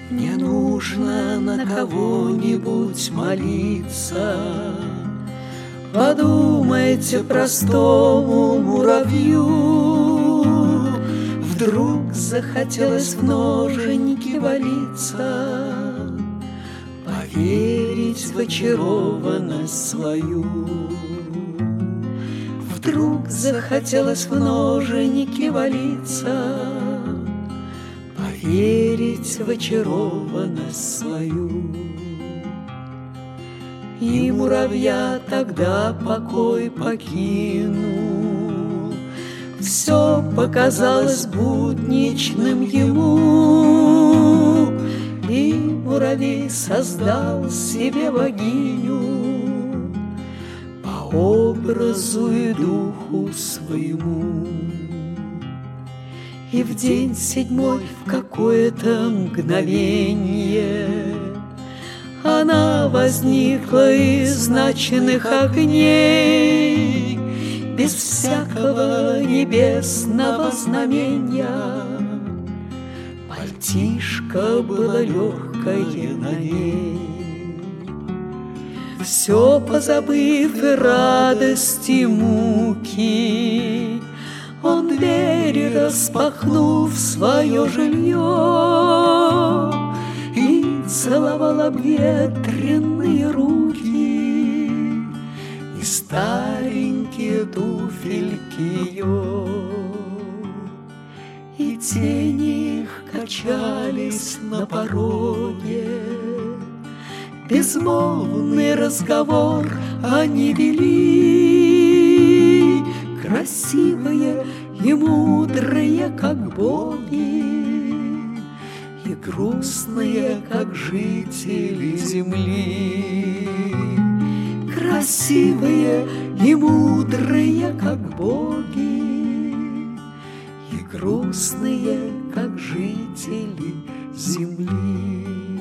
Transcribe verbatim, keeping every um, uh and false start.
Не нужно на кого-нибудь молиться, подумайте простому муравью. Вдруг захотелось в ноженьки валиться, поверить в очарованность свою. Вдруг захотелось в ноженьки валиться, поверить в очарованность свою. И муравья тогда покой покинул, все показалось будничным ему, и муравей создал себе богиню по образу и духу своему. И в день седьмой в какое-то мгновенье она возникла из ночных огней, без всякого небесного знамения. Пальтишко было легкое на ней. Все позабыв и радость и муки, он двери распахнув в свое жилье и целовал обветренные руки и старенькие туфельки ее. И тени их качались на пороге, безмолвный разговор они вели, красивые и мудрые, как боги, и грустные, как жители земли. Красивые и мудрые, как боги, и грустные, как жители земли.